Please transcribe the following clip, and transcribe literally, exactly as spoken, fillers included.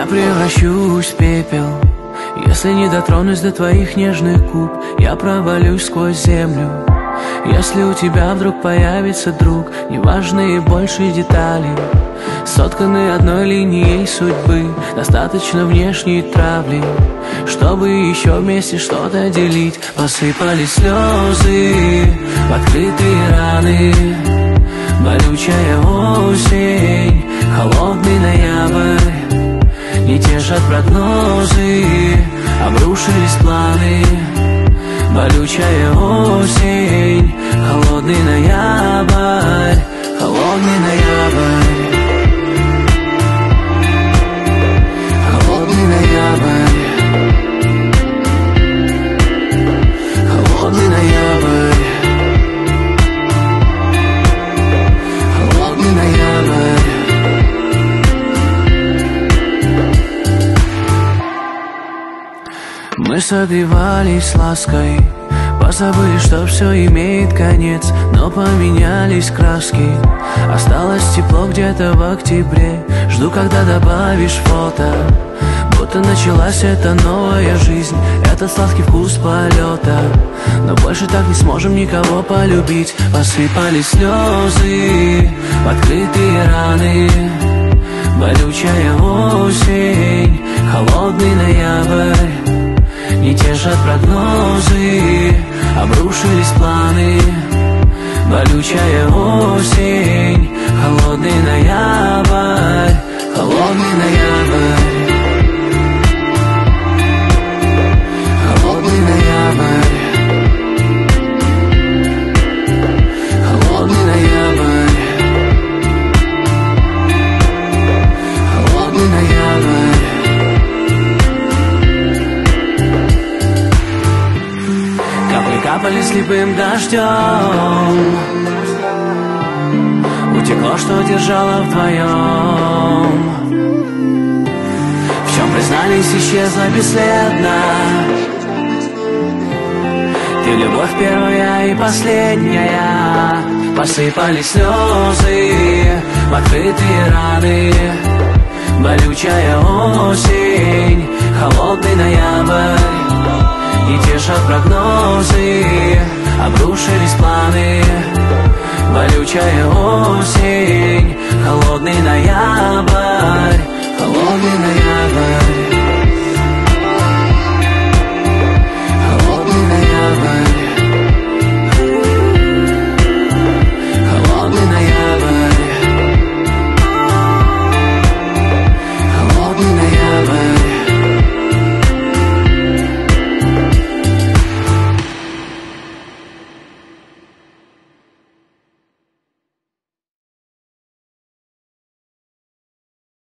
Я превращусь в пепел, если не дотронусь до твоих нежных губ. Я провалюсь сквозь землю, если у тебя вдруг появится друг. Неважные больше детали, сотканы одной линией судьбы. Достаточно внешней травли, чтобы еще вместе что-то делить. Посыпались слезы в открытые раны, болючая осень, холодный ноябрь. Не тешат прогнозы, обрушились планы. Болючая осень, холодный ноябрь, холодный ноябрь, холодный ноябрь, холодный ноябрь, холодный ноябрь. Мы согревались лаской, позабыли, что все имеет конец. Но поменялись краски, осталось тепло где-то в октябре. Жду, когда добавишь фото, будто началась эта новая жизнь, этот сладкий вкус полета. Но больше так не сможем никого полюбить. Посыпались слезы в открытые раны, болючая осень, холодный ноябрь. Не тешат прогнозы, обрушились планы. Болючая осень, холодный ноябрь, холодный ноябрь, холодный ноябрь, холодный ноябрь, холодный ноябрь. Капали слепым дождем, утекло, что держало вдвоем. В чем признались, исчезла бесследно. Ты любовь первая и последняя. Посыпались слезы в открытые раны, болючая осень, холодный ноябрь. Не тешат прогнозы, обрушились планы. Болючая осень, холодный ноябрь, холодный ноябрь.